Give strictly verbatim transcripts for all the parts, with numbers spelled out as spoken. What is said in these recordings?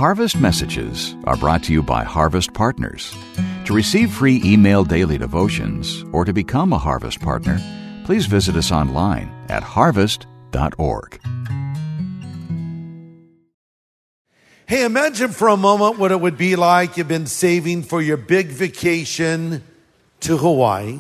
Harvest Messages are brought to you by Harvest Partners. To receive free email daily devotions or to become a Harvest Partner, please visit us online at harvest dot org. Hey, imagine for a moment what it would be like you've been saving for your big vacation to Hawaii.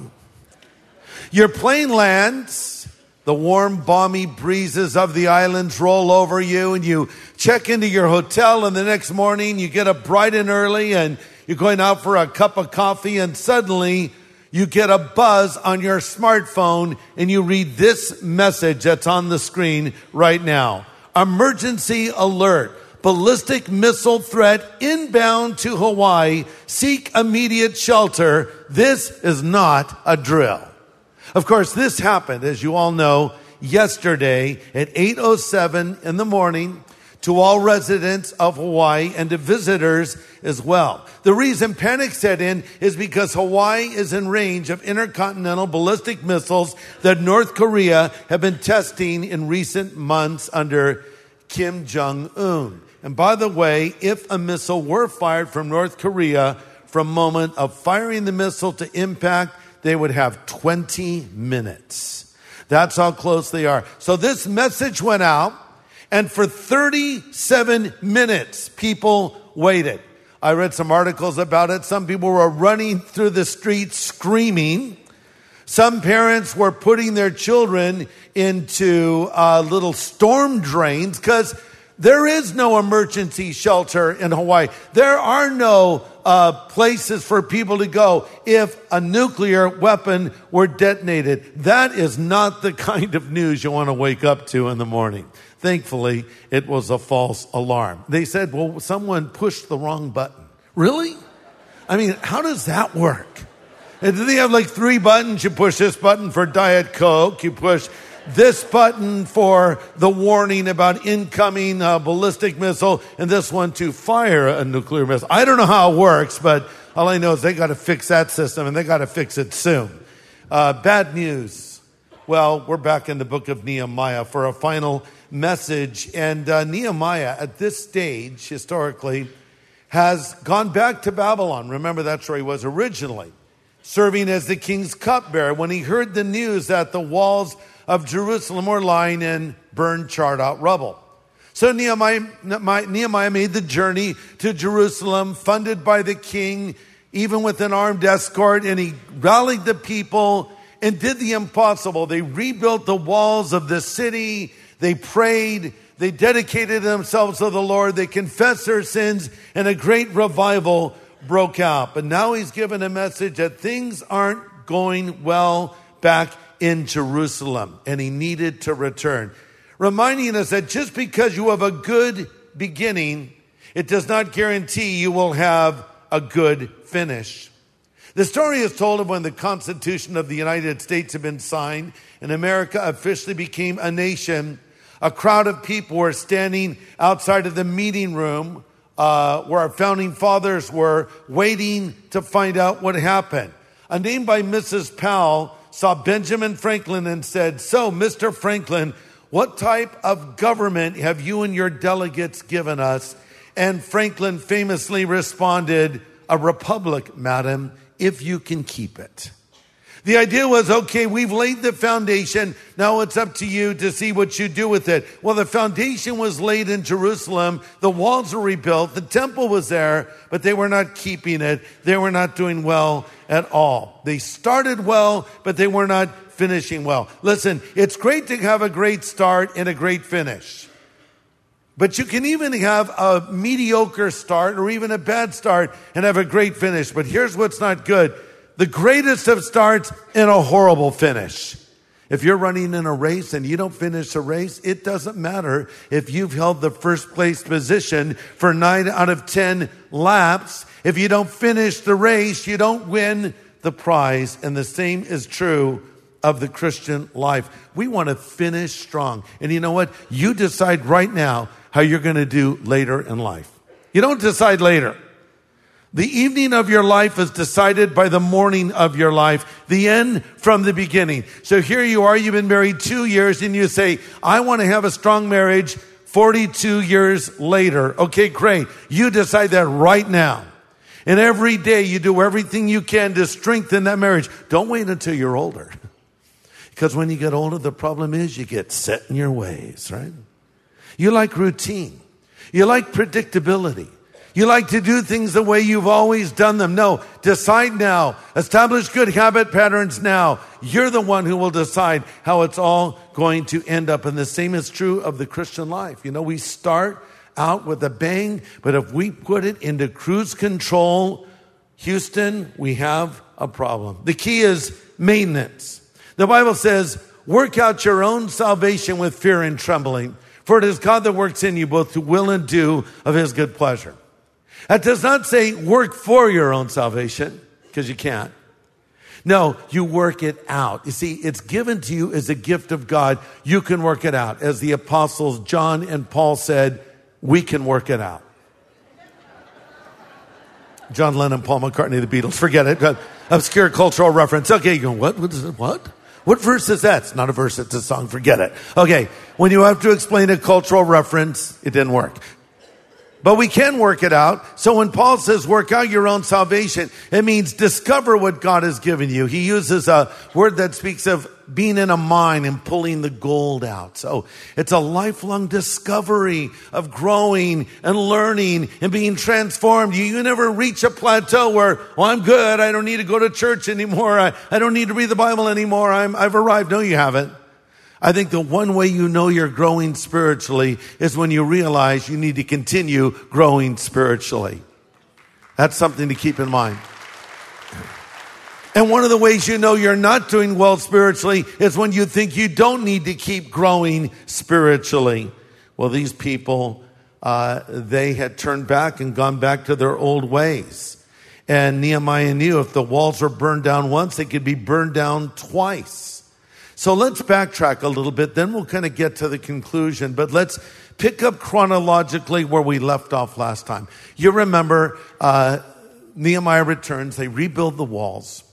Your plane lands, the warm, balmy breezes of the islands roll over you, and you check into your hotel, and the next morning you get up bright and early, and you're going out for a cup of coffee, and suddenly you get a buzz on your smartphone, and you read this message that's on the screen right now. Emergency alert. Ballistic missile threat inbound to Hawaii. Seek immediate shelter. This is not a drill. Of course, this happened, as you all know, yesterday at eight oh seven in the morning to all residents of Hawaii and to visitors as well. The reason panic set in is because Hawaii is in range of intercontinental ballistic missiles that North Korea have been testing in recent months under Kim Jong-un. And by the way, if a missile were fired from North Korea, from moment of firing the missile to impact, they would have twenty minutes. That's how close they are. So this message went out, and for thirty-seven minutes, people waited. I read some articles about it. Some people were running through the streets screaming. Some parents were putting their children into uh, little storm drains because there is no emergency shelter in Hawaii. There are no uh, places for people to go if a nuclear weapon were detonated. That is not the kind of news you want to wake up to in the morning. Thankfully, it was a false alarm. They said, well, someone pushed the wrong button. Really? I mean, how does that work? And do they have like three buttons? You push this button for Diet Coke. You push this button for the warning about incoming uh, ballistic missile, and this one to fire a nuclear missile. I don't know how it works, but all I know is they got to fix that system, and they got to fix it soon. Uh, bad news. Well, we're back in the book of Nehemiah for a final message, and uh, Nehemiah at this stage, historically, has gone back to Babylon. Remember, that's where he was originally, serving as the king's cupbearer when he heard the news that the walls of Jerusalem were lying in burned, charred out rubble. So Nehemiah, Nehemiah made the journey to Jerusalem, funded by the king, even with an armed escort, and he rallied the people and did the impossible. They rebuilt the walls of the city. They prayed. They dedicated themselves to the Lord. They confessed their sins, and a great revival broke out. But now he's given a message that things aren't going well back in Jerusalem, and he needed to return, reminding us that just because you have a good beginning, it does not guarantee you will have a good finish. The story is told of when the Constitution of the United States had been signed and America officially became a nation. A crowd of people were standing outside of the meeting room uh, where our founding fathers were, waiting to find out what happened. A name by Missus Powell saw Benjamin Franklin and said, "So, Mister Franklin, what type of government have you and your delegates given us?" And Franklin famously responded, "A republic, madam, if you can keep it." The idea was, okay, we've laid the foundation. Now it's up to you to see what you do with it. Well, the foundation was laid in Jerusalem. The walls were rebuilt. The temple was there, but they were not keeping it. They were not doing well at all. They started well, but they were not finishing well. Listen, it's great to have a great start and a great finish. But you can even have a mediocre start or even a bad start and have a great finish. But here's what's not good. The greatest of starts and a horrible finish. If you're running in a race and you don't finish a race, it doesn't matter if you've held the first place position for nine out of ten laps. If you don't finish the race, you don't win the prize. And the same is true of the Christian life. We want to finish strong. And you know what? You decide right now how you're going to do later in life. You don't decide later. The evening of your life is decided by the morning of your life, the end from the beginning. So here you are, you've been married two years, and you say, I want to have a strong marriage forty-two years later. Okay, great. You decide that right now. And every day you do everything you can to strengthen that marriage. Don't wait until you're older. Because when you get older, the problem is you get set in your ways, right? You like routine. You like predictability. You like to do things the way you've always done them. No, decide now. Establish good habit patterns now. You're the one who will decide how it's all going to end up. And the same is true of the Christian life. You know, we start out with a bang, but if we put it into cruise control, Houston, we have a problem. The key is maintenance. The Bible says, work out your own salvation with fear and trembling, for it is God that works in you both to will and do of his good pleasure. That does not say work for your own salvation, because you can't. No, you work it out. You see, it's given to you as a gift of God. You can work it out. As the apostles John and Paul said, we can work it out. John Lennon, Paul McCartney, the Beatles, forget it. Obscure cultural reference. Okay, you go, what? What is it? What? What verse is that? It's not a verse, it's a song. Forget it. Okay, when you have to explain a cultural reference, it didn't work. But we can work it out. So when Paul says work out your own salvation, it means discover what God has given you. He uses a word that speaks of being in a mine and pulling the gold out. So it's a lifelong discovery of growing and learning and being transformed. You, you never reach a plateau where, well, I'm good. I don't need to go to church anymore. I, I don't need to read the Bible anymore. I'm, I've arrived. No, you haven't. I think the one way you know you're growing spiritually is when you realize you need to continue growing spiritually. That's something to keep in mind. And one of the ways you know you're not doing well spiritually is when you think you don't need to keep growing spiritually. Well, these people, uh, they had turned back and gone back to their old ways. And Nehemiah knew if the walls were burned down once, they could be burned down twice. So let's backtrack a little bit, then we'll kind of get to the conclusion. But let's pick up chronologically where we left off last time. You remember uh, Nehemiah returns, they rebuild the walls.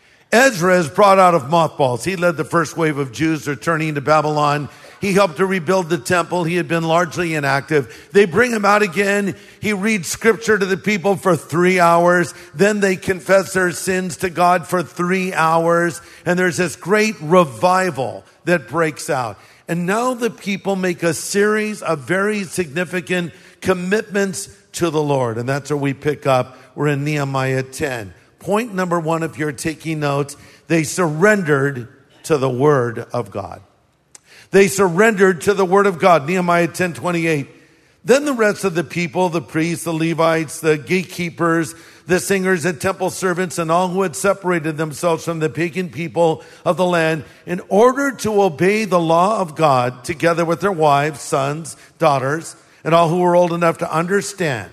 Ezra is brought out of mothballs. He led the first wave of Jews returning to Babylon. He helped to rebuild the temple. He had been largely inactive. They bring him out again. He reads scripture to the people for three hours. Then they confess their sins to God for three hours. And there's this great revival that breaks out. And now the people make a series of very significant commitments to the Lord. And that's where we pick up. We're in Nehemiah ten. Point number one, if you're taking notes, they surrendered to the word of God. They surrendered to the word of God. Nehemiah ten twenty-eight. Then the rest of the people, the priests, the Levites, the gatekeepers, the singers and temple servants, and all who had separated themselves from the pagan people of the land in order to obey the law of God, together with their wives, sons, daughters, and all who were old enough to understand,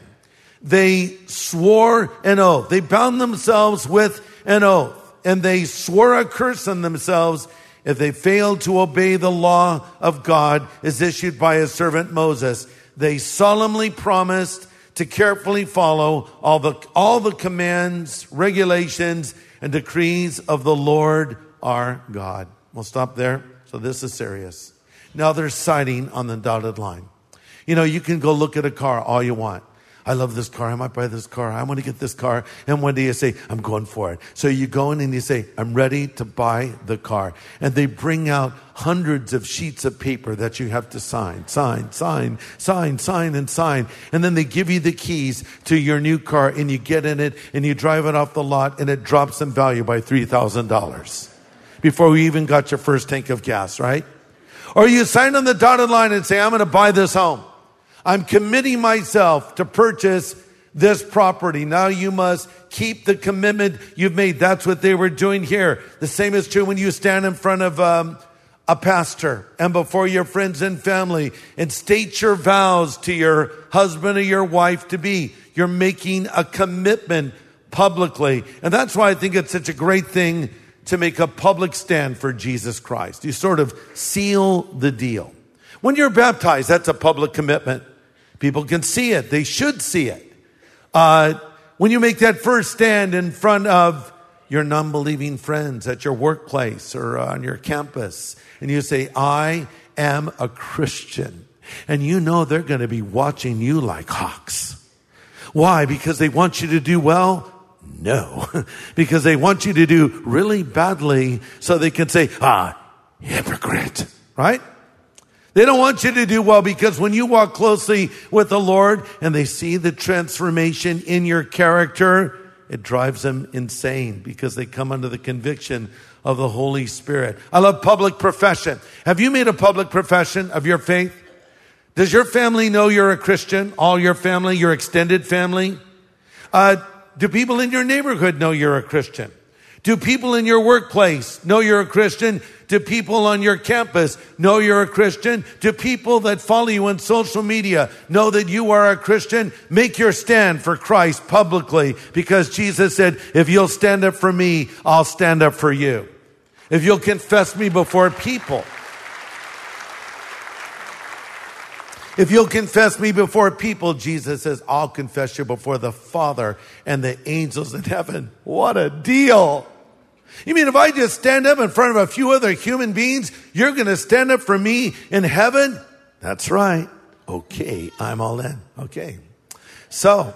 they swore an oath. They bound themselves with an oath, and they swore a curse on themselves if they failed to obey the law of God as issued by his servant Moses. They solemnly promised to carefully follow all the, all the commands, regulations, and decrees of the Lord our God. We'll stop there. So this is serious. Now they're sighting on the dotted line. You know, you can go look at a car all you want. I love this car. I might buy this car. I want to get this car. And one day you say, I'm going for it. So you go in and you say, I'm ready to buy the car. And they bring out hundreds of sheets of paper that you have to sign, sign, sign, sign, sign, and sign. And then they give you the keys to your new car and you get in it and you drive it off the lot and it drops in value by three thousand dollars before we even got your first tank of gas, right? Or you sign on the dotted line and say, I'm going to buy this home. I'm committing myself to purchase this property. Now you must keep the commitment you've made. That's what they were doing here. The same is true when you stand in front of um, a pastor and before your friends and family and state your vows to your husband or your wife to be. You're making a commitment publicly. And that's why I think it's such a great thing to make a public stand for Jesus Christ. You sort of seal the deal. When you're baptized, that's a public commitment. People can see it. They should see it. Uh, when you make that first stand in front of your non-believing friends at your workplace or on your campus, and you say, I am a Christian, And you know they're going to be watching you like hawks. Why? Because they want you to do well? No. Because they want you to do really badly so they can say, ah, hypocrite. Right? They don't want you to do well because when you walk closely with the Lord and they see the transformation in your character, it drives them insane because they come under the conviction of the Holy Spirit. I love public profession. Have you made a public profession of your faith? Does your family know you're a Christian? All your family, your extended family? Uh, do people in your neighborhood know you're a Christian? Do people in your workplace know you're a Christian? Do people on your campus know you're a Christian? Do people that follow you on social media know that you are a Christian? Make your stand for Christ publicly, because Jesus said, if you'll stand up for me, I'll stand up for you. If you'll confess me before people. If you'll confess me before people, Jesus says, I'll confess you before the Father and the angels in heaven. What a deal. You mean if I just stand up in front of a few other human beings, you're going to stand up for me in heaven? That's right. Okay, I'm all in. Okay. So,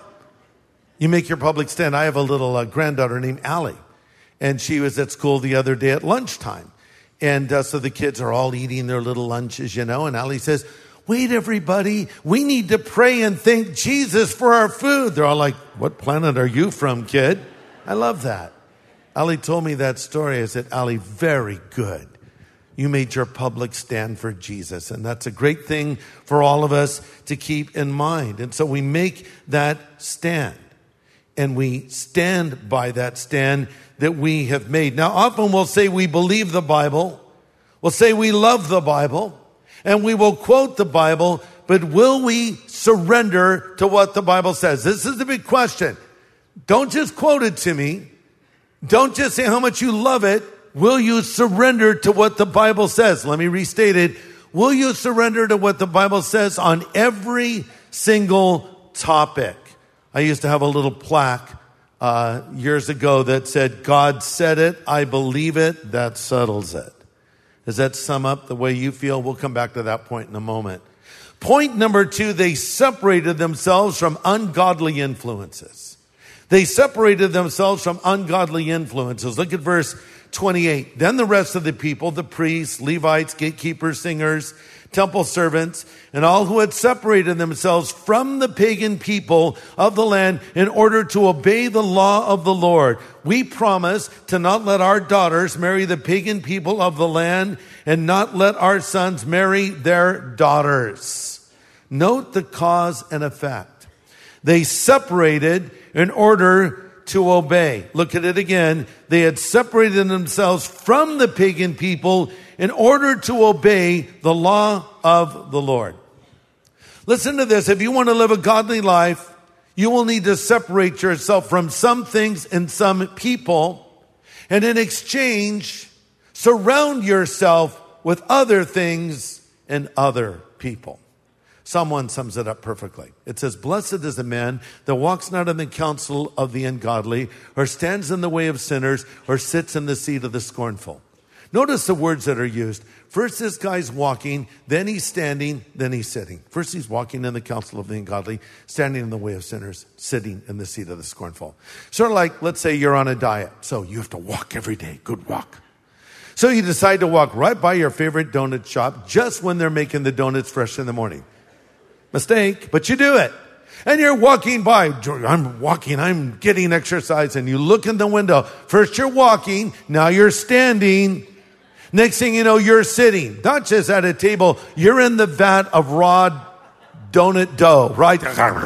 you make your public stand. I have a little uh, granddaughter named Allie, and she was at school the other day at lunchtime. And uh, so the kids are all eating their little lunches, you know, and Allie says, wait, everybody, we need to pray and thank Jesus for our food. They're all like, what planet are you from, kid? I love that. Ali told me that story. I said, Ali, very good. You made your public stand for Jesus. And that's a great thing for all of us to keep in mind. And so we make that stand. And we stand by that stand that we have made. Now, often we'll say we believe the Bible. We'll say we love the Bible. And we will quote the Bible. But will we surrender to what the Bible says? This is the big question. Don't just quote it to me. Don't just say how much you love it. Will you surrender to what the Bible says? Let me restate it. Will you surrender to what the Bible says on every single topic? I used to have a little plaque uh, years ago that said, God said it, I believe it, that settles it. Does that sum up the way you feel? We'll come back to that point in a moment. Point number two, they separated themselves from ungodly influences. They separated themselves from ungodly influences. Look at verse twenty-eight. Then the rest of the people, the priests, Levites, gatekeepers, singers, temple servants, and all who had separated themselves from the pagan people of the land in order to obey the law of the Lord. We promise to not let our daughters marry the pagan people of the land and not let our sons marry their daughters. Note the cause and effect. They separated in order to obey. Look at it again. They had separated themselves from the pagan people in order to obey the law of the Lord. Listen to this. If you want to live a godly life, you will need to separate yourself from some things and some people, and in exchange, surround yourself with other things and other people. Psalm one sums it up perfectly. It says, blessed is the man that walks not in the counsel of the ungodly, or stands in the way of sinners, or sits in the seat of the scornful. Notice the words that are used. First, this guy's walking, then he's standing, then he's sitting. First, he's walking in the counsel of the ungodly, standing in the way of sinners, sitting in the seat of the scornful. Sort of like, let's say you're on a diet. So you have to walk every day. Good walk. So you decide to walk right by your favorite donut shop just when they're making the donuts fresh in the morning. Mistake, but you do it. And you're walking by. I'm walking, I'm getting exercise, and you look in the window. First you're walking, now you're standing. Next thing you know, you're sitting. Not just at a table, you're in the vat of raw donut dough, right?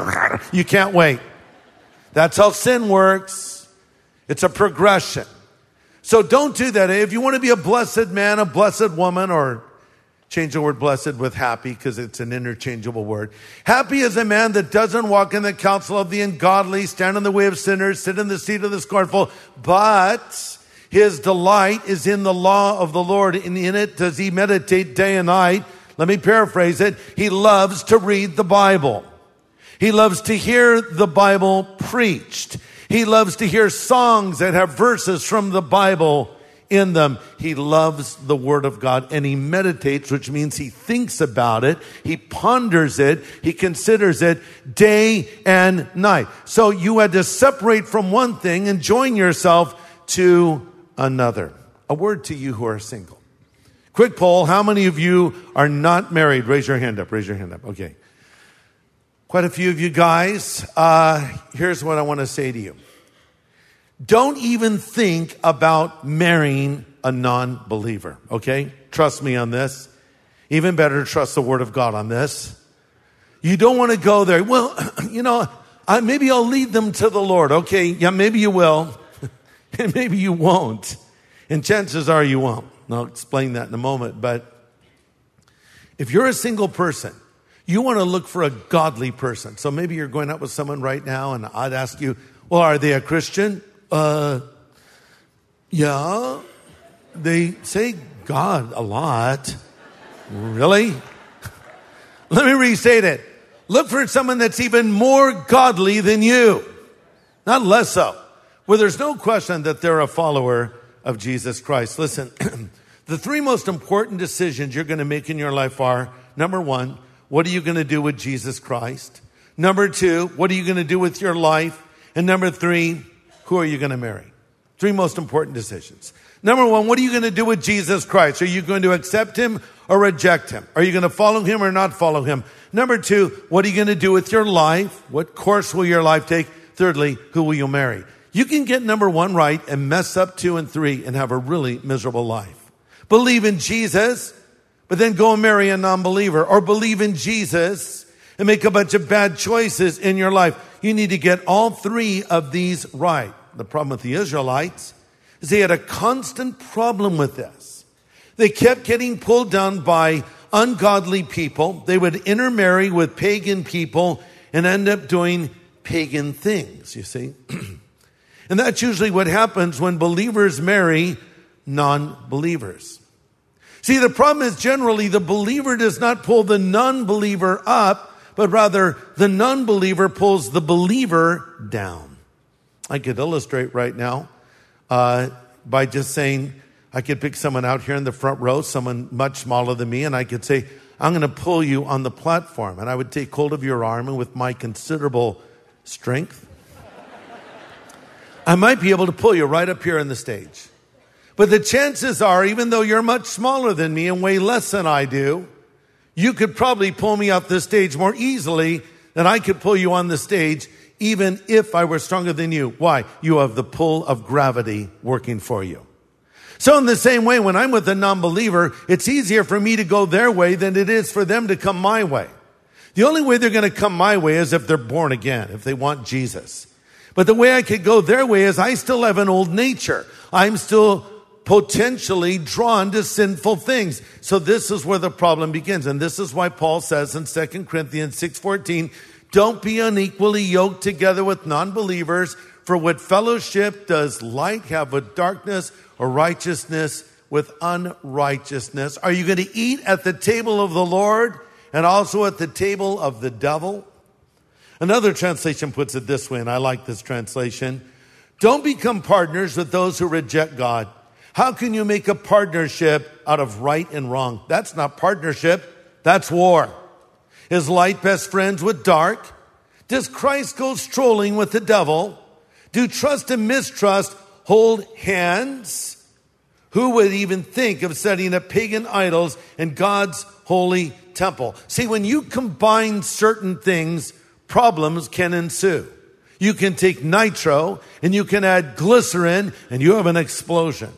You can't wait. That's how sin works. It's a progression. So don't do that. If you want to be a blessed man, a blessed woman, or change the word blessed with happy because it's an interchangeable word. Happy is a man that doesn't walk in the counsel of the ungodly, stand in the way of sinners, sit in the seat of the scornful, but his delight is in the law of the Lord, and in it does he meditate day and night. Let me paraphrase it. He loves to read the Bible. He loves to hear the Bible preached. He loves to hear songs that have verses from the Bible in them. He loves the Word of God and he meditates, which means he thinks about it. He ponders it. He considers it day and night. So you had to separate from one thing and join yourself to another. A word to you who are single. Quick poll. How many of you are not married? Raise your hand up. Raise your hand up. Okay. Quite a few of you guys. Uh, here's what I want to say to you. Don't even think about marrying a non-believer, okay? Trust me on this. Even better, trust the Word of God on this. You don't want to go there. Well, you know, I, maybe I'll lead them to the Lord. Okay, yeah, maybe you will. And maybe you won't. And chances are you won't. And I'll explain that in a moment. But if you're a single person, you want to look for a godly person. So maybe you're going out with someone right now and I'd ask you, well, are they a Christian? Uh, yeah. They say God a lot. Really? Let me restate it. Look for someone that's even more godly than you. Not less so. Well, there's no question that they're a follower of Jesus Christ. Listen, the three most important decisions you're going to make in your life are, number one, what are you going to do with Jesus Christ? Number two, what are you going to do with your life? And number three, who are you going to marry? Three most important decisions. Number one, what are you going to do with Jesus Christ? Are you going to accept him or reject him? Are you going to follow him or not follow him? Number two, what are you going to do with your life? What course will your life take? Thirdly, who will you marry? You can get number one right and mess up two and three and have a really miserable life. Believe in Jesus, but then go and marry a non-believer. Or believe in Jesus and make a bunch of bad choices in your life. You need to get all three of these right. The problem with the Israelites is they had a constant problem with this. They kept getting pulled down by ungodly people. They would intermarry with pagan people and end up doing pagan things, you see. And that's usually what happens when believers marry non-believers. See, the problem is generally the believer does not pull the non-believer up, but rather the non-believer pulls the believer down. I could illustrate right now uh, by just saying, I could pick someone out here in the front row, someone much smaller than me, and I could say, I'm going to pull you on the platform. And I would take hold of your arm, and with my considerable strength, I might be able to pull you right up here on the stage. But the chances are, even though you're much smaller than me and weigh less than I do, you could probably pull me off the stage more easily than I could pull you on the stage, even if I were stronger than you. Why? You have the pull of gravity working for you. So in the same way, when I'm with a non-believer, it's easier for me to go their way than it is for them to come my way. The only way they're going to come my way is if they're born again, if they want Jesus. But the way I could go their way is I still have an old nature. I'm still potentially drawn to sinful things. So this is where the problem begins. And this is why Paul says in Second Corinthians six fourteen, don't be unequally yoked together with non-believers. For what fellowship does light have with darkness, or righteousness with unrighteousness? Are you going to eat at the table of the Lord and also at the table of the devil? Another translation puts it this way, and I like this translation. Don't become partners with those who reject God. How can you make a partnership out of right and wrong? That's not partnership. That's war. Is light best friends with dark? Does Christ go strolling with the devil? Do trust and mistrust hold hands? Who would even think of setting up pagan idols in God's holy temple? See, when you combine certain things, problems can ensue. You can take nitro and you can add glycerin and you have an explosion.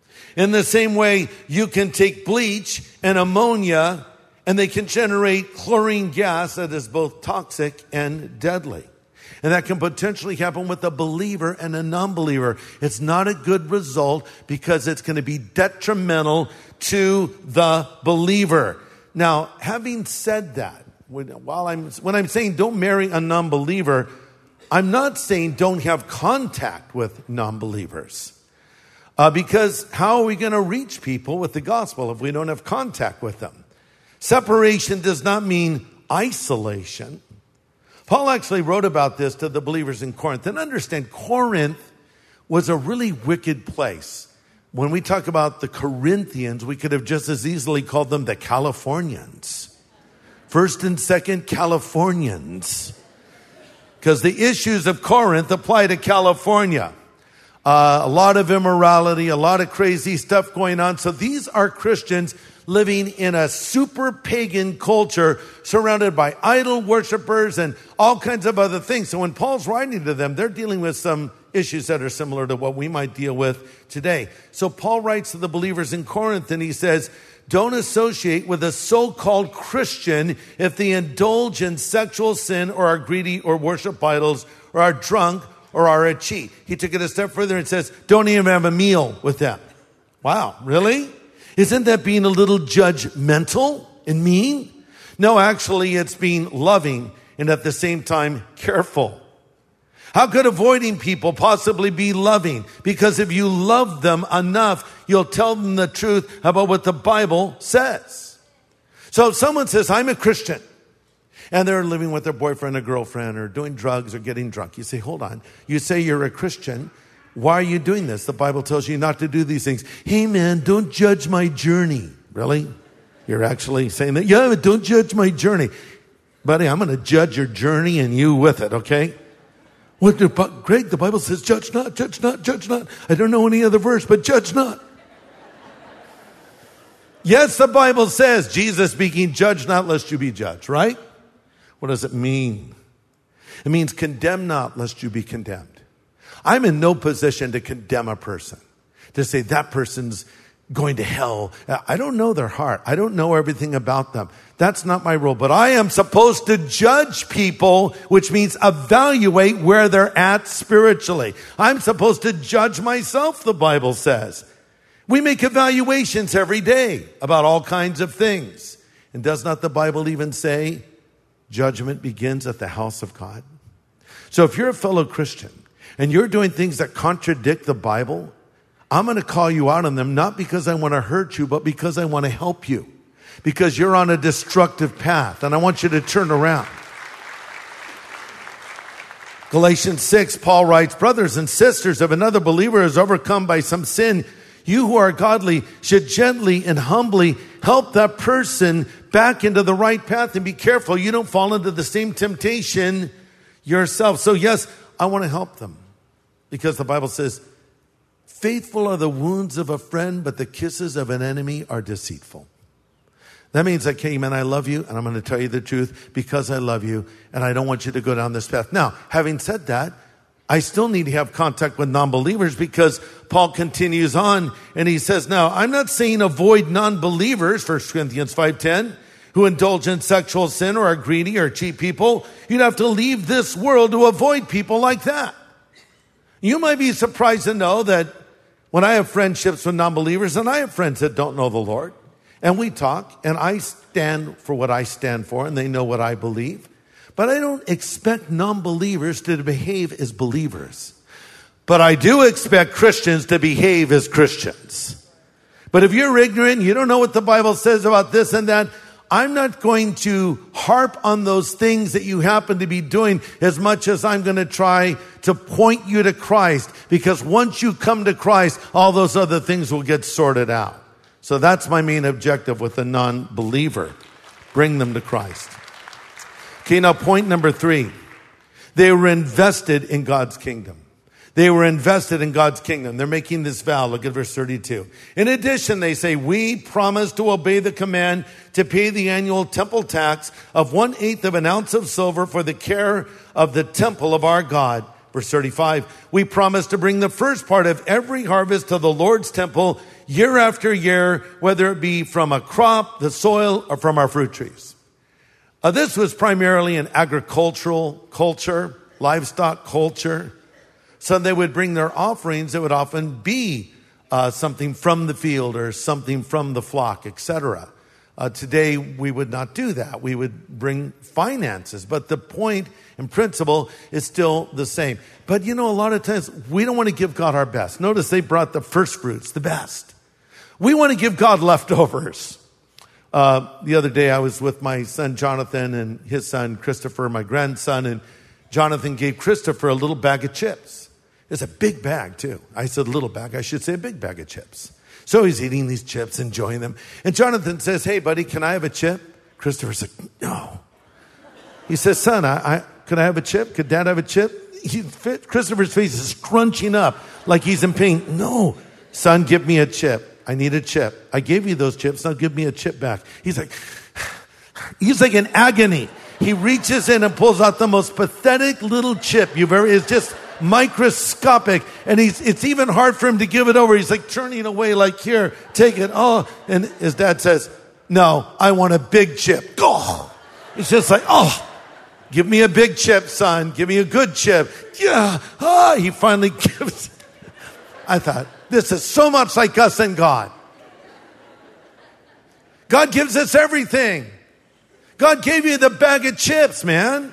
In the same way, you can take bleach and ammonia and they can generate chlorine gas that is both toxic and deadly. And that can potentially happen with a believer and a non-believer. It's not a good result because it's going to be detrimental to the believer. Now, having said that, when, while I'm, when I'm saying don't marry a non-believer, I'm not saying don't have contact with non-believers. Uh, because how are we going to reach people with the gospel if we don't have contact with them? Separation does not mean isolation. Paul actually wrote about this to the believers in Corinth. And understand, Corinth was a really wicked place. When we talk about the Corinthians, we could have just as easily called them the Californians. First and second Californians. Because the issues of Corinth apply to California. Uh, a lot of immorality, a lot of crazy stuff going on. So these are Christians living in a super pagan culture surrounded by idol worshipers and all kinds of other things. So when Paul's writing to them, they're dealing with some issues that are similar to what we might deal with today. So Paul writes to the believers in Corinth and he says, don't associate with a so-called Christian if they indulge in sexual sin or are greedy or worship idols or are drunk or are a cheat. He took it a step further and says, don't even have a meal with them. Wow, really? Isn't that being a little judgmental and mean? No, actually, it's being loving and at the same time careful. How could avoiding people possibly be loving? Because if you love them enough, you'll tell them the truth about what the Bible says. So if someone says, I'm a Christian, and they're living with their boyfriend or girlfriend or doing drugs or getting drunk, you say, hold on. You say you're a Christian. Why are you doing this? The Bible tells you not to do these things. Hey, man, don't judge my journey. Really? You're actually saying that? Yeah, but don't judge my journey. Buddy, I'm going to judge your journey and you with it, okay? What the, Greg, the Bible says, judge not, judge not, judge not. I don't know any other verse, but judge not. Yes, the Bible says, Jesus speaking, judge not lest you be judged, right? What does it mean? It means condemn not lest you be condemned. I'm in no position to condemn a person, to say that person's going to hell. I don't know their heart. I don't know everything about them. That's not my role. But I am supposed to judge people, which means evaluate where they're at spiritually. I'm supposed to judge myself, the Bible says. We make evaluations every day about all kinds of things. And does not the Bible even say judgment begins at the house of God? So if you're a fellow Christian and you're doing things that contradict the Bible, I'm going to call you out on them, not because I want to hurt you, but because I want to help you. Because you're on a destructive path, and I want you to turn around. Galatians six, Paul writes, brothers and sisters, if another believer is overcome by some sin, you who are godly should gently and humbly help that person back into the right path, and be careful you don't fall into the same temptation yourself. So yes, I want to help them, because the Bible says, faithful are the wounds of a friend, but the kisses of an enemy are deceitful. That means, okay, man, I love you, and I'm going to tell you the truth because I love you, and I don't want you to go down this path. Now, having said that, I still need to have contact with non-believers, because Paul continues on, and he says, now, I'm not saying avoid non-believers, First Corinthians five ten, who indulge in sexual sin or are greedy or cheat people. You'd have to leave this world to avoid people like that. You might be surprised to know that when I have friendships with non-believers, and I have friends that don't know the Lord, and we talk, and I stand for what I stand for, and they know what I believe. But I don't expect non-believers to behave as believers. But I do expect Christians to behave as Christians. But if you're ignorant, you don't know what the Bible says about this and that, I'm not going to harp on those things that you happen to be doing as much as I'm going to try to point you to Christ. Because once you come to Christ, all those other things will get sorted out. So that's my main objective with a non-believer. Bring them to Christ. Okay, now point number three. They were invested in God's kingdom. They were invested in God's kingdom. They're making this vow. Look at verse thirty-two. In addition, they say, we promise to obey the command to pay the annual temple tax of one-eighth of an ounce of silver for the care of the temple of our God. Verse thirty-five, we promise to bring the first part of every harvest to the Lord's temple year after year, whether it be from a crop, the soil, or from our fruit trees. Uh, this was primarily an agricultural culture, livestock culture. So they would bring their offerings. It would often be uh, something from the field or something from the flock, et cetera. Uh, today, we would not do that. We would bring finances. But the point and principle is still the same. But, you know, a lot of times, we don't want to give God our best. Notice they brought the first fruits, the best. We want to give God leftovers. Uh, the other day, I was with my son, Jonathan, and his son, Christopher, my grandson, and Jonathan gave Christopher a little bag of chips. It's a big bag, too. I said little bag. I should say a big bag of chips. So he's eating these chips, enjoying them. And Jonathan says, hey, buddy, can I have a chip? Christopher's like, no. He says, son, I, I could I have a chip? Could Dad have a chip? He, Christopher's face is scrunching up like he's in pain. No, son, give me a chip. I need a chip. I gave you those chips. Now give me a chip back. He's like, he's like in agony. He reaches in and pulls out the most pathetic little chip you've ever, it's just microscopic. And he's, it's even hard for him to give it over. He's like turning away like, here, take it. Oh, and his dad says, no, I want a big chip. Oh, he's just like, oh, give me a big chip, son. Give me a good chip. Yeah. Ah, he finally gives. I thought, this is so much like us and God. God gives us everything. God gave you the bag of chips, man.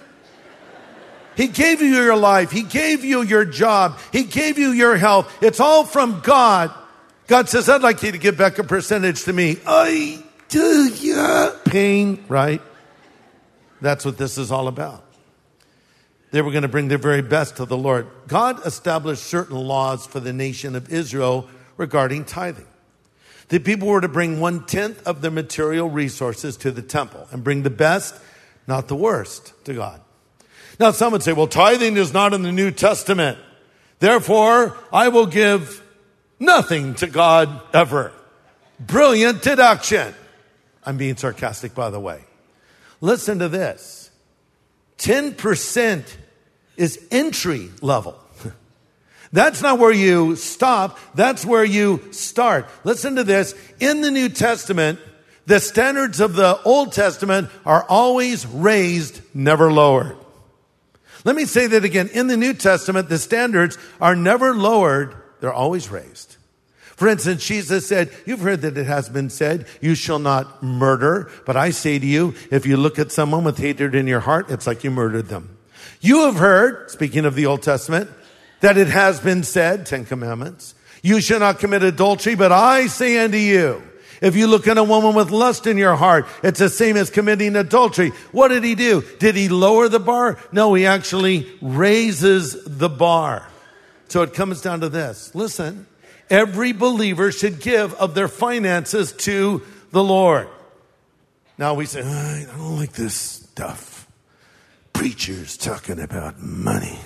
He gave you your life. He gave you your job. He gave you your health. It's all from God. God says, I'd like you to give back a percentage to me. I do you pain, right? That's what this is all about. They were going to bring their very best to the Lord. God established certain laws for the nation of Israel regarding tithing. The people were to bring one-tenth of their material resources to the temple and bring the best, not the worst, to God. Now, some would say, well, tithing is not in the New Testament. Therefore, I will give nothing to God ever. Brilliant deduction. I'm being sarcastic, by the way. Listen to this. ten percent is entry level. That's not where you stop. That's where you start. Listen to this. In the New Testament, the standards of the Old Testament are always raised, never lowered. Let me say that again. In the New Testament, the standards are never lowered. They're always raised. For instance, Jesus said, you've heard that it has been said, you shall not murder. But I say to you, if you look at someone with hatred in your heart, it's like you murdered them. You have heard, speaking of the Old Testament, that it has been said, Ten Commandments, you shall not commit adultery. But I say unto you, if you look at a woman with lust in your heart, it's the same as committing adultery. What did he do? Did he lower the bar? No, he actually raises the bar. So it comes down to this. Listen. Every believer should give of their finances to the Lord. Now we say, I don't like this stuff. Preachers talking about money.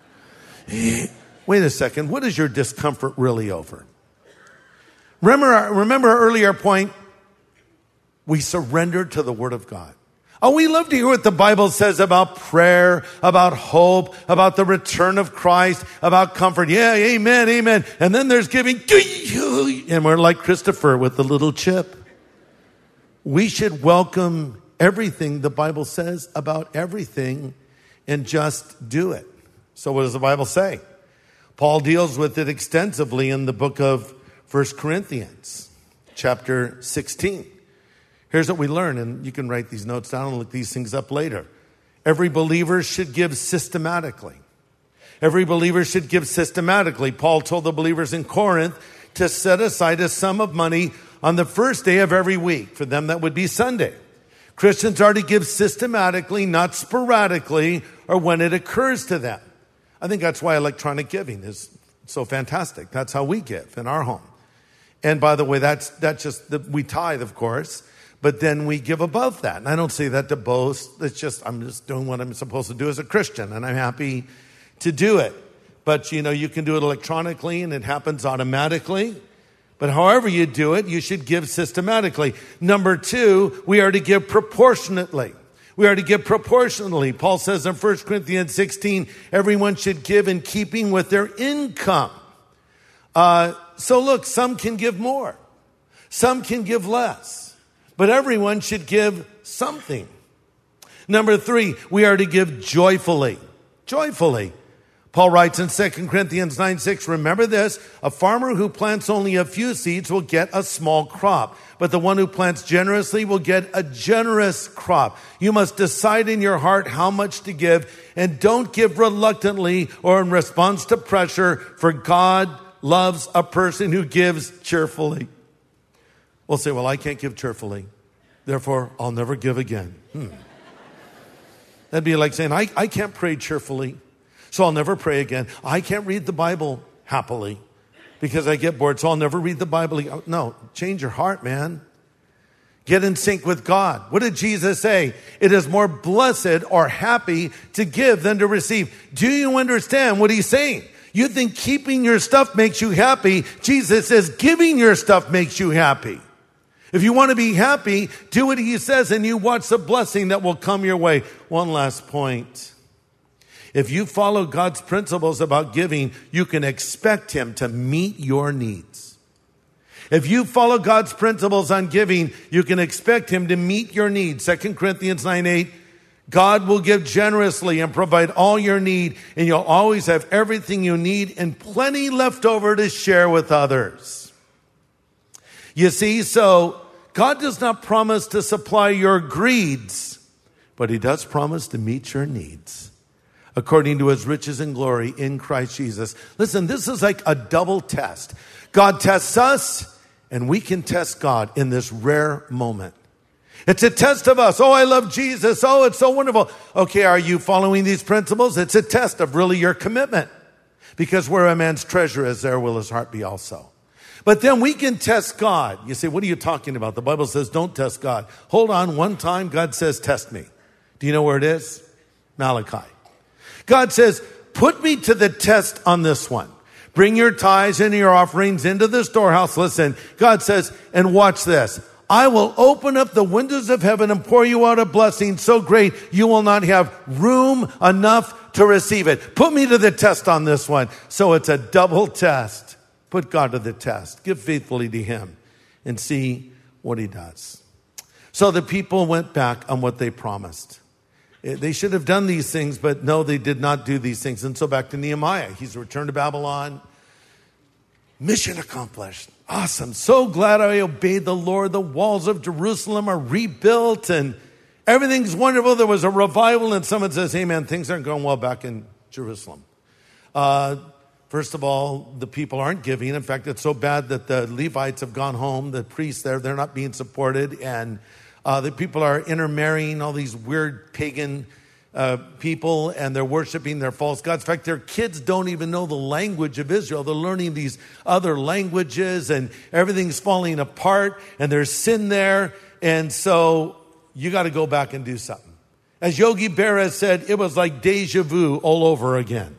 Wait a second. What is your discomfort really over? Remember, remember our earlier point? We surrender to the Word of God. Oh, we love to hear what the Bible says about prayer, about hope, about the return of Christ, about comfort. Yeah, amen, amen. And then there's giving. And we're like Christopher with the little chip. We should welcome everything the Bible says about everything and just do it. So what does the Bible say? Paul deals with it extensively in the book of First Corinthians, chapter sixteen. Here's what we learn, and you can write these notes down and look these things up later. Every believer should give systematically. Every believer should give systematically. Paul told the believers in Corinth to set aside a sum of money on the first day of every week. For them, that would be Sunday. Christians are to give systematically, not sporadically, or when it occurs to them. I think that's why electronic giving is so fantastic. That's how we give in our home. And by the way, that's that's just, the, we tithe, of course. But then we give above that. And I don't say that to boast. It's just, I'm just doing what I'm supposed to do as a Christian. And I'm happy to do it. But, you know, you can do it electronically and it happens automatically. But however you do it, you should give systematically. Number two, we are to give proportionately. We are to give proportionally. Paul says in First Corinthians sixteen, everyone should give in keeping with their income. Uh, so look, some can give more. Some can give less. But everyone should give something. Number three, we are to give joyfully. Joyfully. Paul writes in Second Corinthians nine six, remember this, a farmer who plants only a few seeds will get a small crop, but the one who plants generously will get a generous crop. You must decide in your heart how much to give, and don't give reluctantly or in response to pressure, for God loves a person who gives cheerfully. We'll say, well, I can't give cheerfully, therefore I'll never give again. Hmm. That'd be like saying, I, I can't pray cheerfully, so I'll never pray again. I can't read the Bible happily because I get bored, so I'll never read the Bible. No, change your heart, man. Get in sync with God. What did Jesus say? It is more blessed or happy to give than to receive. Do you understand what he's saying? You think keeping your stuff makes you happy. Jesus says giving your stuff makes you happy. If you want to be happy, do what he says and you watch the blessing that will come your way. One last point. If you follow God's principles about giving, you can expect him to meet your needs. If you follow God's principles on giving, you can expect him to meet your needs. Second Corinthians nine eight, God will give generously and provide all your need, and you'll always have everything you need and plenty left over to share with others. You see, so God does not promise to supply your greeds, but he does promise to meet your needs according to his riches and glory in Christ Jesus. Listen, this is like a double test. God tests us, and we can test God in this rare moment. It's a test of us. Oh, I love Jesus. Oh, it's so wonderful. Okay, are you following these principles? It's a test of really your commitment. Because where a man's treasure is, there will his heart be also. But then we can test God. You say, what are you talking about? The Bible says don't test God. Hold on, one time God says test me. Do you know where it is? Malachi. God says, put me to the test on this one. Bring your tithes and your offerings into the storehouse. Listen, God says, and watch this. I will open up the windows of heaven and pour you out a blessing so great you will not have room enough to receive it. Put me to the test on this one. So it's a double test. Put God to the test. Give faithfully to him and see what he does. So the people went back on what they promised. They should have done these things, but no, they did not do these things. And so back to Nehemiah. He's returned to Babylon. Mission accomplished. Awesome. So glad I obeyed the Lord. The walls of Jerusalem are rebuilt and everything's wonderful. There was a revival and someone says, hey man, things aren't going well back in Jerusalem. Uh, first of all, the people aren't giving. In fact, it's so bad that the Levites have gone home. The priests there, they're not being supported. And Uh, the people are intermarrying all these weird pagan uh, people, and they're worshiping their false gods. In fact, their kids don't even know the language of Israel. They're learning these other languages, and everything's falling apart, and there's sin there. And so you got to go back and do something. As Yogi Berra said, it was like deja vu all over again.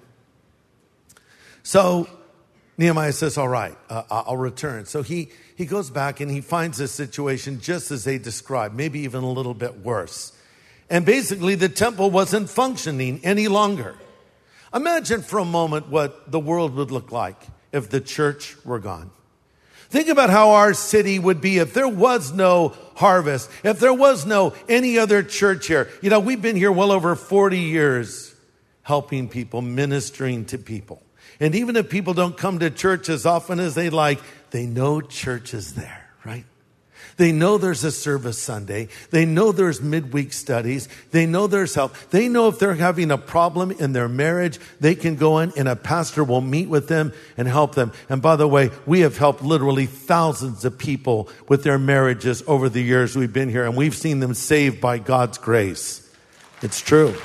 So Nehemiah says, all right, uh, I'll return. So he, he goes back and he finds this situation just as they described, maybe even a little bit worse. And basically the temple wasn't functioning any longer. Imagine for a moment what the world would look like if the church were gone. Think about how our city would be if there was no Harvest, if there was no any other church here. You know, we've been here well over forty years helping people, ministering to people. And even if people don't come to church as often as they like, they know church is there, right? They know there's a service Sunday. They know there's midweek studies. They know there's help. They know if they're having a problem in their marriage, they can go in and a pastor will meet with them and help them. And by the way, we have helped literally thousands of people with their marriages over the years we've been here. And we've seen them saved by God's grace. It's true.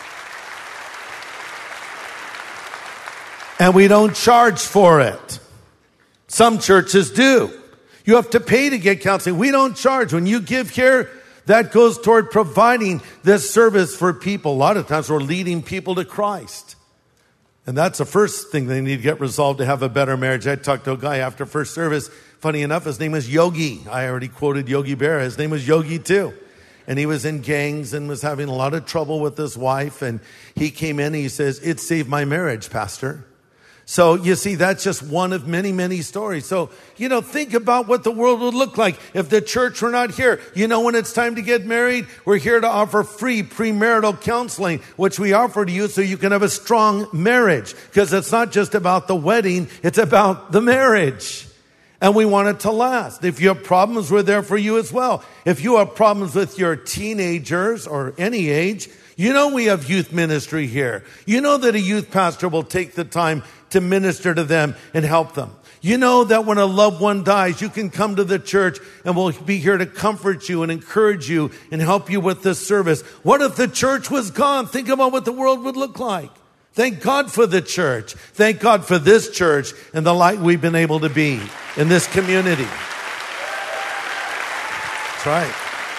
And we don't charge for it. Some churches do. You have to pay to get counseling. We don't charge. When you give here, that goes toward providing this service for people. A lot of times we're leading people to Christ. And that's the first thing they need to get resolved to have a better marriage. I talked to a guy after first service. Funny enough, his name was Yogi. I already quoted Yogi Berra. His name was Yogi too. And he was in gangs and was having a lot of trouble with his wife. And he came in and he says, "It saved my marriage, Pastor." So you see, that's just one of many, many stories. So, you know, think about what the world would look like if the church were not here. You know, when it's time to get married, we're here to offer free premarital counseling, which we offer to you so you can have a strong marriage. Because it's not just about the wedding, it's about the marriage. And we want it to last. If you have problems, we're there for you as well. If you have problems with your teenagers or any age, you know we have youth ministry here. You know that a youth pastor will take the time to minister to them and help them. You know that when a loved one dies, you can come to the church and we'll be here to comfort you and encourage you and help you with this service. What if the church was gone? Think about what the world would look like. Thank God for the church. Thank God for this church and the light we've been able to be in this community. That's right.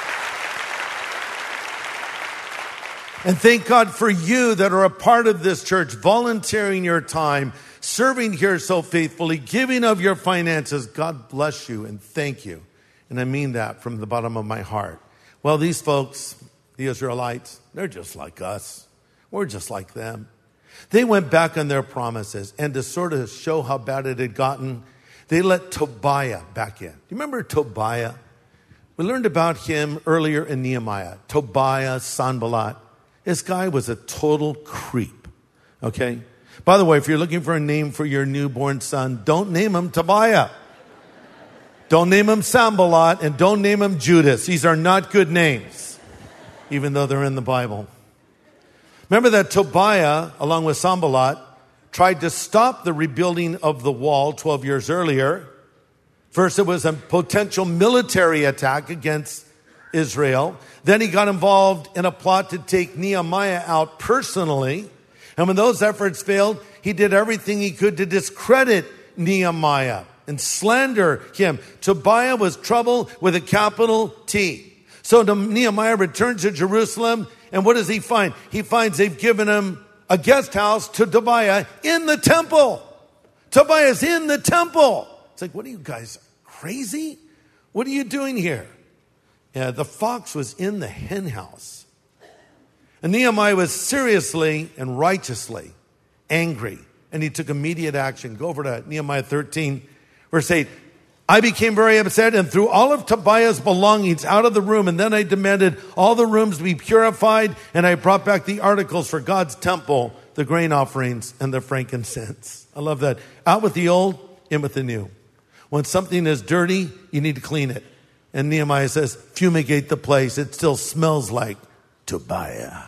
And thank God for you that are a part of this church, volunteering your time, serving here so faithfully, giving of your finances. God bless you and thank you. And I mean that from the bottom of my heart. Well, these folks, the Israelites, they're just like us. We're just like them. They went back on their promises, and to sort of show how bad it had gotten, they let Tobiah back in. Do you remember Tobiah? We learned about him earlier in Nehemiah. Tobiah, Sanballat. This guy was a total creep, okay? By the way, if you're looking for a name for your newborn son, don't name him Tobiah. Don't name him Sanballat, and don't name him Judas. These are not good names, even though they're in the Bible. Remember that Tobiah, along with Sanballat, tried to stop the rebuilding of the wall twelve years earlier. First, it was a potential military attack against Israel. Then he got involved in a plot to take Nehemiah out personally. And when those efforts failed, he did everything he could to discredit Nehemiah and slander him. Tobiah was trouble with a capital T. So Nehemiah returns to Jerusalem, and what does he find? He finds they've given him a guest house to Tobiah in the temple. Tobiah's in the temple. It's like, what are you guys, crazy? What are you doing here? Yeah, the fox was in the hen house. And Nehemiah was seriously and righteously angry, and he took immediate action. Go over to Nehemiah thirteen, verse eight. I became very upset and threw all of Tobiah's belongings out of the room. And then I demanded all the rooms to be purified. And I brought back the articles for God's temple, the grain offerings, and the frankincense. I love that. Out with the old, in with the new. When something is dirty, you need to clean it. And Nehemiah says, fumigate the place. It still smells like Tobiah.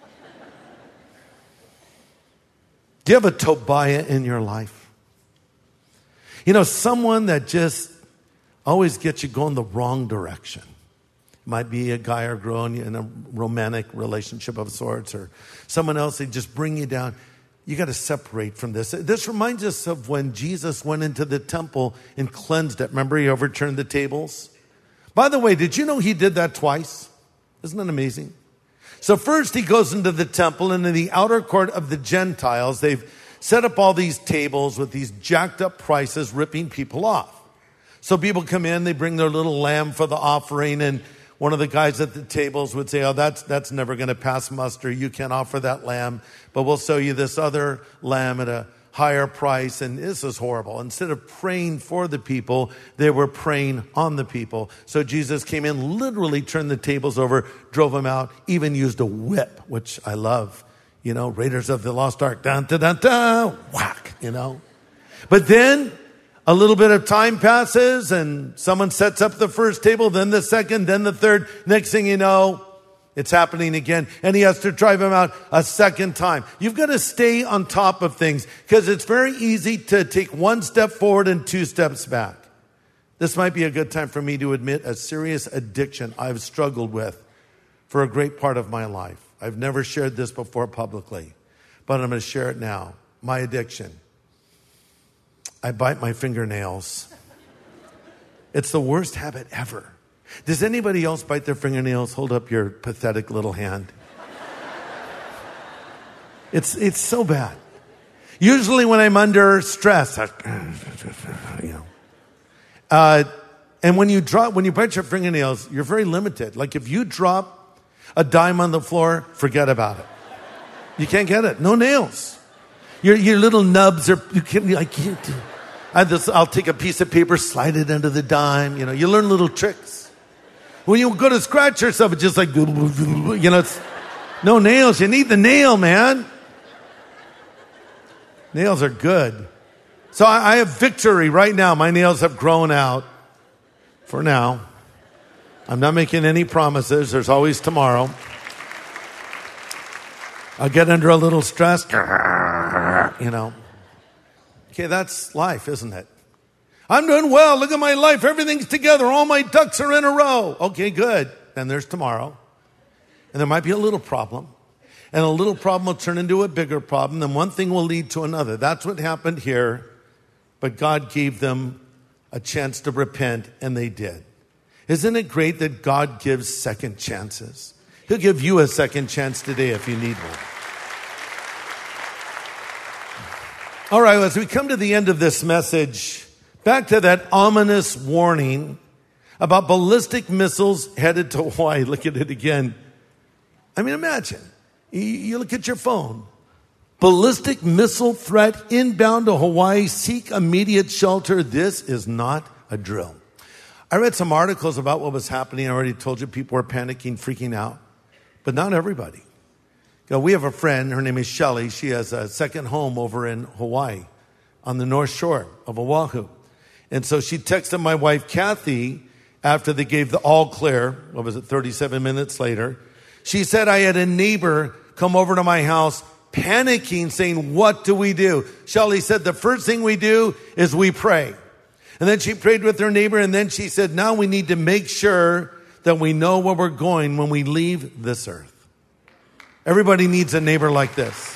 Do you have a Tobiah in your life? You know, someone that just always gets you going the wrong direction. It might be a guy or girl in a romantic relationship of sorts, or someone else, they just bring you down. You got to separate from this. This reminds us of when Jesus went into the temple and cleansed it. Remember, he overturned the tables? By the way, did you know he did that twice? Isn't that amazing? So first he goes into the temple, and in the outer court of the Gentiles, they've set up all these tables with these jacked up prices, ripping people off. So people come in, they bring their little lamb for the offering, and one of the guys at the tables would say, oh, that's that's never going to pass muster. You can't offer that lamb, but we'll sell you this other lamb at a higher price. And this is horrible. Instead of praying for the people, they were praying on the people. So Jesus came in, literally turned the tables over, drove them out, even used a whip, which I love. You know, Raiders of the Lost Ark, dun, dun, dun, dun, whack, you know. But then a little bit of time passes and someone sets up the first table, then the second, then the third. Next thing you know, it's happening again. And he has to drive him out a second time. You've got to stay on top of things because it's very easy to take one step forward and two steps back. This might be a good time for me to admit a serious addiction I've struggled with for a great part of my life. I've never shared this before publicly, but I'm going to share it now. My addiction. I bite my fingernails. It's the worst habit ever. Does anybody else bite their fingernails? Hold up your pathetic little hand. It's it's so bad. Usually when I'm under stress, I, you know. Uh, and when you drop, when you bite your fingernails, you're very limited. Like if you drop a dime on the floor, forget about it. You can't get it. No nails. Your your little nubs are, you can't, I can't. I just, I'll take a piece of paper, slide it under the dime. You know, you learn little tricks. When you go to scratch yourself, it's just like, you know, it's no nails. You need the nail, man. Nails are good. So I, I have victory right now. My nails have grown out for now. I'm not making any promises. There's always tomorrow. I'll get under a little stress, you know. Okay, that's life, isn't it? I'm doing well. Look at my life. Everything's together. All my ducks are in a row. Okay, good. Then there's tomorrow. And there might be a little problem. And a little problem will turn into a bigger problem. Then one thing will lead to another. That's what happened here. But God gave them a chance to repent, and they did. Isn't it great that God gives second chances? He'll give you a second chance today if you need one. All right, as we come to the end of this message, back to that ominous warning about ballistic missiles headed to Hawaii. Look at it again. I mean, imagine. You look at your phone. Ballistic missile threat inbound to Hawaii. Seek immediate shelter. This is not a drill. I read some articles about what was happening. I already told you people were panicking, freaking out. But not everybody. You know, we have a friend. Her name is Shelly. She has a second home over in Hawaii on the North Shore of Oahu. And so she texted my wife, Kathy, after they gave the all clear. What was it, thirty-seven minutes later? She said, I had a neighbor come over to my house panicking, saying, what do we do? Shelly said, the first thing we do is we pray. And then she prayed with her neighbor, and then she said, now we need to make sure that we know where we're going when we leave this earth. Everybody needs a neighbor like this.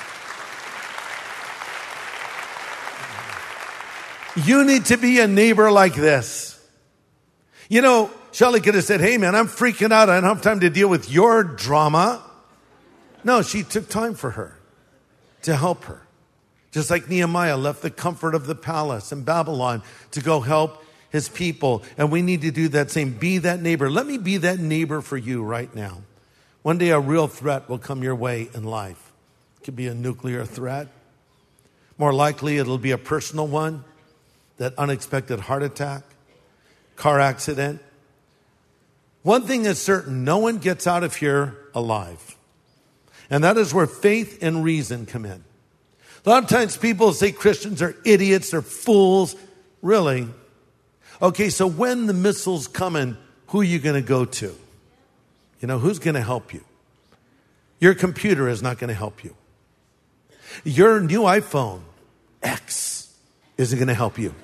You need to be a neighbor like this. You know, Shelly could have said, hey man, I'm freaking out. I don't have time to deal with your drama. No, she took time for her to help her. Just like Nehemiah left the comfort of the palace in Babylon to go help his people. And we need to do that same. Be that neighbor. Let me be that neighbor for you right now. One day a real threat will come your way in life. It could be a nuclear threat. More likely it'll be a personal one. That unexpected heart attack, car accident. One thing is certain, no one gets out of here alive. And that is where faith and reason come in. A lot of times people say Christians are idiots, they're fools. Really? Okay, so when the missile's coming, who are you going to go to? You know, who's going to help you? Your computer is not going to help you. Your new iPhone X isn't going to help you.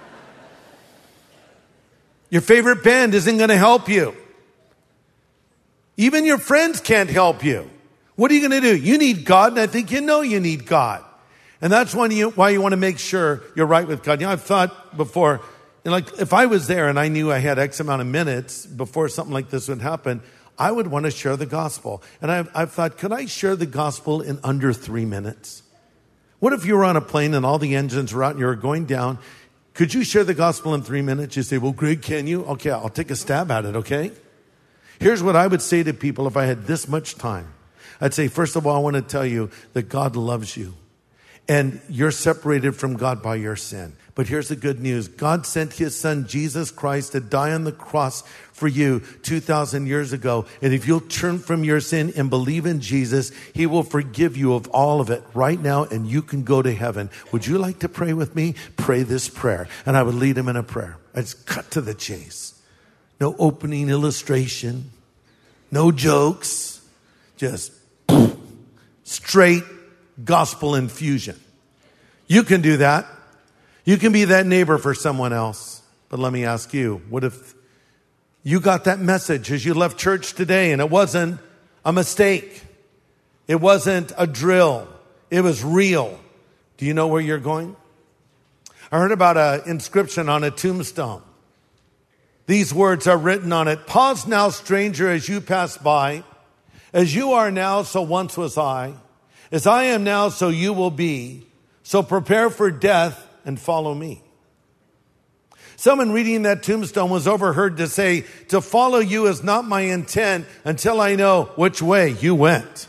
Your favorite band isn't going to help you. Even your friends can't help you. What are you going to do? You need God, and I think you know you need God. And that's when you, why you want to make sure you're right with God. You know, I've thought before, you know, like if I was there and I knew I had X amount of minutes before something like this would happen, I would want to share the gospel. And I've, I've thought, could I share the gospel in under three minutes? What if you were on a plane and all the engines were out and you were going down? Could you share the gospel in three minutes? You say, well, Greg, can you? Okay, I'll take a stab at it, okay? Here's what I would say to people if I had this much time. I'd say, first of all, I want to tell you that God loves you. And you're separated from God by your sin. But here's the good news. God sent his son, Jesus Christ, to die on the cross for you two thousand years ago. And if you'll turn from your sin and believe in Jesus, he will forgive you of all of it right now, and you can go to heaven. Would you like to pray with me? Pray this prayer. And I would lead him in a prayer. I'd just cut to the chase. No opening illustration. No jokes. Just straight gospel infusion. You can do that. You can be that neighbor for someone else. But let me ask you, what if you got that message as you left church today and it wasn't a mistake? It wasn't a drill. It was real. Do you know where you're going? I heard about an inscription on a tombstone. These words are written on it. Pause now, stranger, as you pass by. As you are now, so once was I. As I am now, so you will be. So prepare for death and follow me. Someone reading that tombstone was overheard to say, to follow you is not my intent until I know which way you went.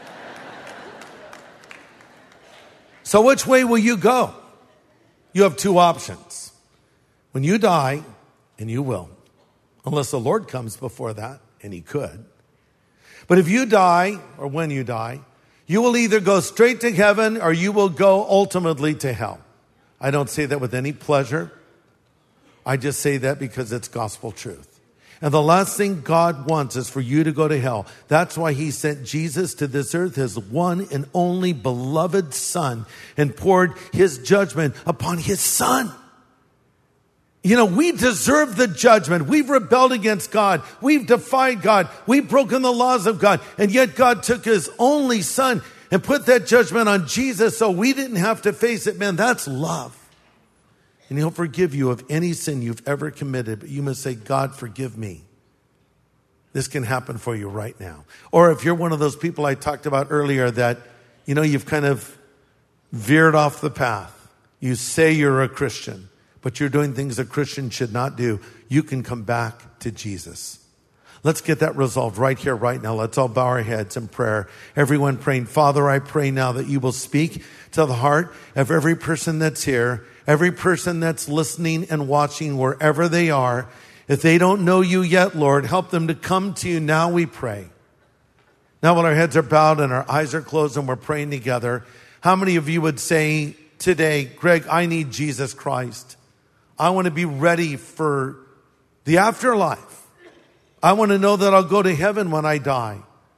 So which way will you go? You have two options. When you die, and you will, unless the Lord comes before that, and he could. But if you die, or when you die, you will either go straight to heaven or you will go ultimately to hell. I don't say that with any pleasure. I just say that because it's gospel truth. And the last thing God wants is for you to go to hell. That's why he sent Jesus to this earth, his one and only beloved son, and poured his judgment upon his son. You know, we deserve the judgment. We've rebelled against God. We've defied God. We've broken the laws of God. And yet God took his only son and put that judgment on Jesus so we didn't have to face it. Man, that's love. And he'll forgive you of any sin you've ever committed. But you must say, God, forgive me. This can happen for you right now. Or if you're one of those people I talked about earlier that, you know, you've kind of veered off the path. You say you're a Christian, but you're doing things a Christian should not do. You can come back to Jesus. Let's get that resolved right here, right now. Let's all bow our heads in prayer. Everyone praying, Father, I pray now that you will speak to the heart of every person that's here, every person that's listening and watching wherever they are. If they don't know you yet, Lord, help them to come to you now, we pray. Now while our heads are bowed and our eyes are closed and we're praying together, how many of you would say today, Greg, I need Jesus Christ. I want to be ready for the afterlife. I want to know that I'll go to heaven when I die.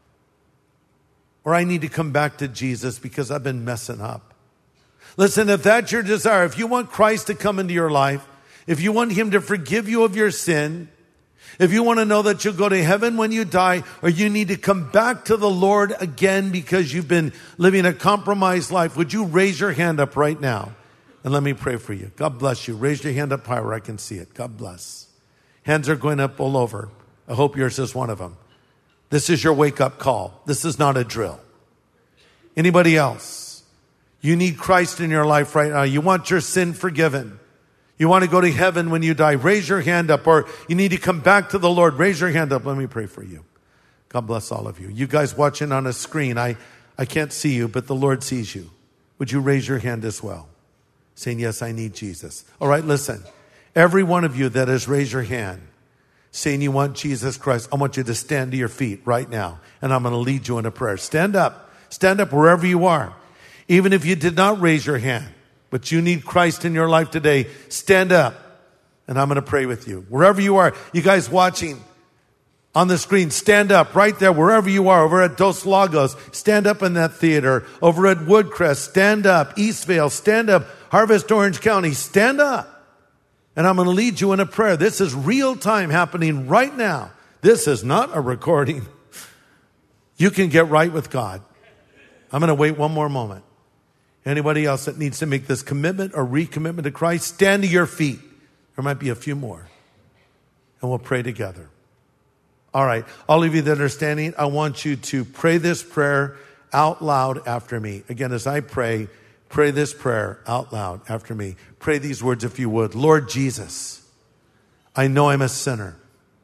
Or I need to come back to Jesus because I've been messing up. Listen, if that's your desire, if you want Christ to come into your life, if you want him to forgive you of your sin, if you want to know that you'll go to heaven when you die, or you need to come back to the Lord again because you've been living a compromised life, would you raise your hand up right now? And let me pray for you. God bless you. Raise your hand up high where I can see it. God bless. Hands are going up all over. I hope yours is one of them. This is your wake-up call. This is not a drill. Anybody else? You need Christ in your life right now. You want your sin forgiven. You want to go to heaven when you die. Raise your hand up. Or you need to come back to the Lord. Raise your hand up. Let me pray for you. God bless all of you. You guys watching on a screen, I, I can't see you, but the Lord sees you. Would you raise your hand as well? Saying, yes, I need Jesus. All right, listen. Every one of you that has raised your hand, saying you want Jesus Christ, I want you to stand to your feet right now. And I'm going to lead you in a prayer. Stand up. Stand up wherever you are. Even if you did not raise your hand, but you need Christ in your life today, stand up. And I'm going to pray with you. Wherever you are, you guys watching on the screen, stand up right there, wherever you are, over at Dos Lagos, stand up in that theater, over at Woodcrest, stand up, Eastvale, stand up, Harvest Orange County, stand up. And I'm going to lead you in a prayer. This is real time happening right now. This is not a recording. You can get right with God. I'm going to wait one more moment. Anybody else that needs to make this commitment or recommitment to Christ, stand to your feet. There might be a few more. And we'll pray together. All right. All of you that are standing, I want you to pray this prayer out loud after me. Again, as I pray, pray this prayer out loud after me. Pray these words if you would. Lord Jesus, I know I'm a sinner,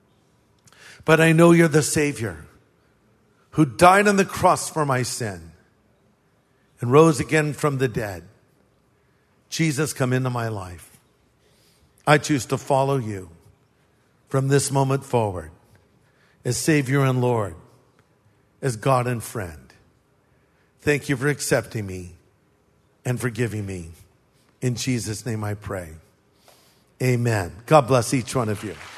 but I know you're the Savior who died on the cross for my sin and rose again from the dead. Jesus, come into my life. I choose to follow you from this moment forward as Savior and Lord, as God and friend. Thank you for accepting me and forgiving me. In Jesus' name I pray. Amen. God bless each one of you.